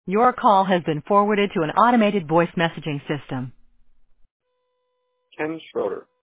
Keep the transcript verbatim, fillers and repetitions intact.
Your call has been forwarded to an automated voice messaging system. Ken Schroeder.